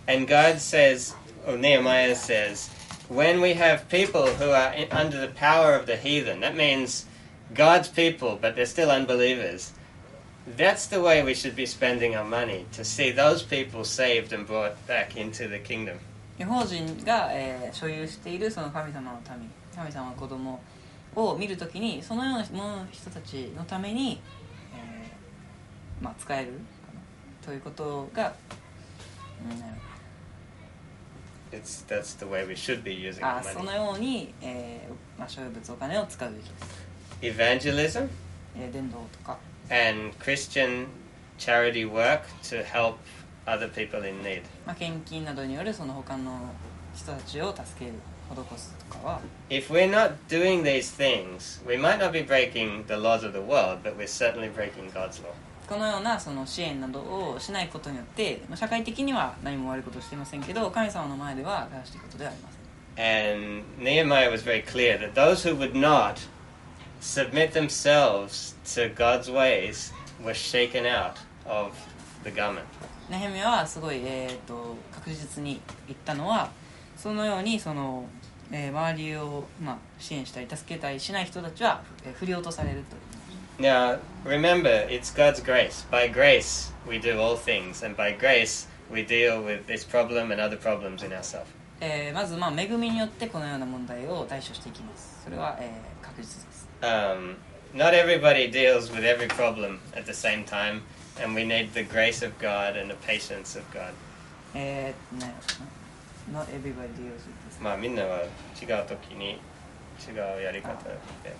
And God says, or Nehemiah says, when we have people who are in, under the power of the heathen, that means God's people, but they're still unbelievers.That's the way we should be spending our money, to see those people saved and brought back into the kingdom. 異邦人が、えー、所有しているその神様の民、神様の子供を見るときにそのようなもの人たちのために、えーまあ、使えるかなということが、うん、 It's, that's the way we should be using our あ money. そのように、えーまあ、所有物お金を使うべきです。 Evangelism、 えー、伝道とか and Christian charity work to help other people in need. まあ、献金などによるその他の人たちを助ける、施すとかは If we're not doing these things, we might not be breaking the laws of the world, but we're certainly breaking God's law. このようなその支援などをしないことによって、まあ、社会的には何も悪いことをしていませんけど神様の前では正しいことではありません。 And Nehemiah was very clear that those who would not submit themselves to God's ways were shaken out of the government. ネヘミヤはすごい、えー、と確実に言ったのはそのようにその、えー、周りを、まあ、支援したり助けたりしない人たちは、えー、振り落とされると。 Now, remember, it's God's grace. By grace, we do all things, and by grace, we deal with this problem and other problems in ourselves. えー、まず、まあ、恵みによってこのような問題を対処していきます。それは、えー、確実です。 Um, not everybody deals with every problem at the same time, and we need the grace of God and the patience of God. えー、ね、Not everybody deals with this. まあみんなは違う時に違うやり方で。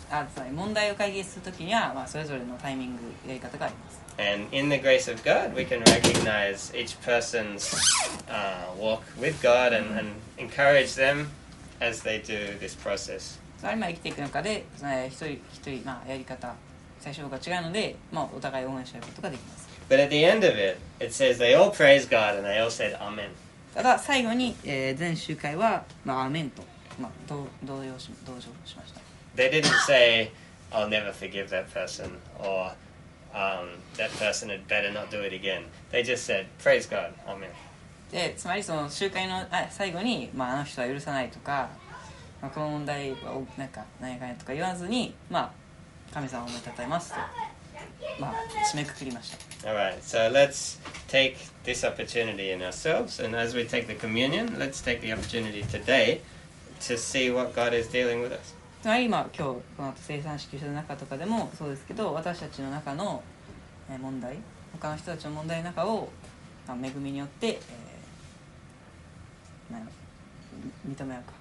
あつまり問題を解決するときには、まあ、それぞれのタイミングやり方があります。 And in the grace of God, we can recognize each person's uh, walk with God and, and encourage them as they do this process. つまりまあ生きていく中で、一人一人、まあ、やり方最初が違うので、まあ、お互い応援し合うことができます。 But at the end of it, it says they all praised God and they all said Amen. ただ最後に、えー、全集会は、まあ、アーメンと、まあ、同同様し同情しました。 They didn't say, I'll never forgive that person, or um, that person had better not do it again. They just said, praise God, Amen. でつまりその集会のあ最後に、まあ、あの人は許さないとか、まあ、この問題はなんか何やかんやとか言わずに、まあ、神様を褒めたたえますと、まあ、締めくくりました。 Alright, so let's take this opportunity in ourselves, and as we take the communion, let's take the opportunity today to see what God is dealing with us. つまり今今日この後生産式をする中とかでもそうですけど、私たちの中の問題、他の人たちの問題の中を恵みによって、えー、なん認め合うか。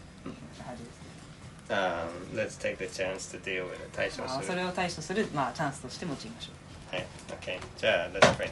Um, let's take the chance to deal with it. 対処する。 それを対処する、まあ、チャンスとして用いましょう。はい、OK。じゃあ、let's pray。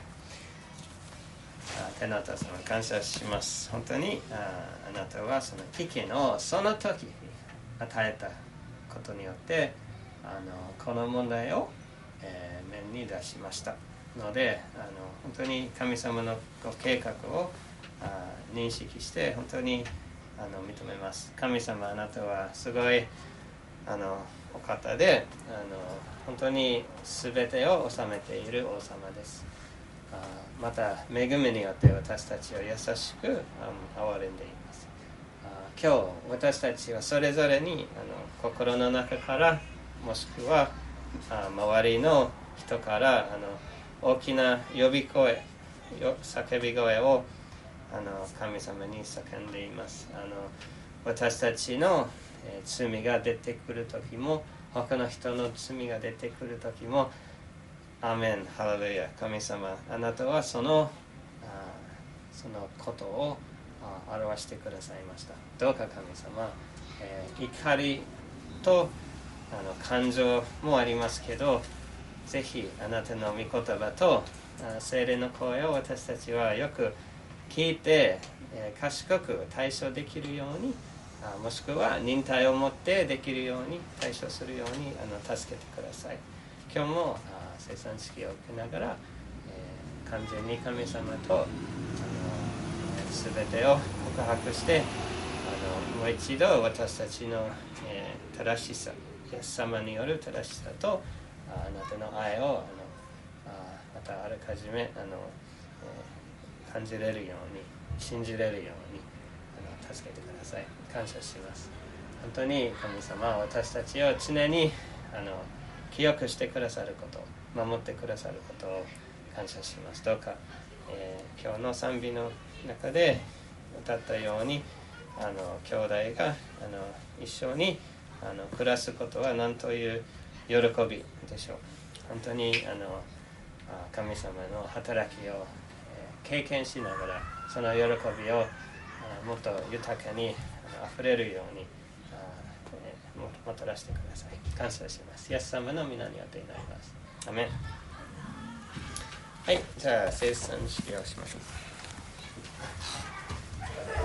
天のお父様、感謝します。本当に あ, あなたはその危険をその時に与えたことによってあのこの問題を、えー、面に出しましたので、あの本当に神様のご計画をあ認識して本当にあの認めます。神様、あなたはすごいあのお方であの本当に全てを治めている王様です。あまた恵みによって私たちを優しく憐れんでいます。あ今日私たちはそれぞれにあの心の中からもしくはあ周りの人からあの大きな呼び声叫び声をあの神様に叫んでいます。あの私たちの、えー、罪が出てくるときも他の人の罪が出てくるときもアーメン、ハレルヤ、神様、あなたはそのあそのことをあ表してくださいました。どうか神様、えー、怒りとあの感情もありますけど、ぜひあなたの御言葉と聖霊の声を私たちはよく聞いて、えー、賢く対処できるように、あもしくは忍耐を持ってできるように対処するようにあの助けてください。今日もあ生産式を受けながら、えー、完全に神様とあの全てを告白してあのもう一度私たちの、えー、正しさ、イエス様による正しさとああなたの愛をあのあまたあらかじめあの、えー、感じれるように信じれるようにあの助けてください。感謝します。本当に神様は私たちを常にあの記憶してくださること、守ってくださることを感謝します。どうか、えー、今日の賛美の中で歌ったようにあの兄弟があの一緒にあの暮らすことは何という喜びでしょう。本当にあの神様の働きを、えー、経験しながらその喜びをもっと豊かにあふれるようにもたらしてください。感謝します。イエス様の皆によって祈ります。アメン。はい、じゃあ生産式をしましょう。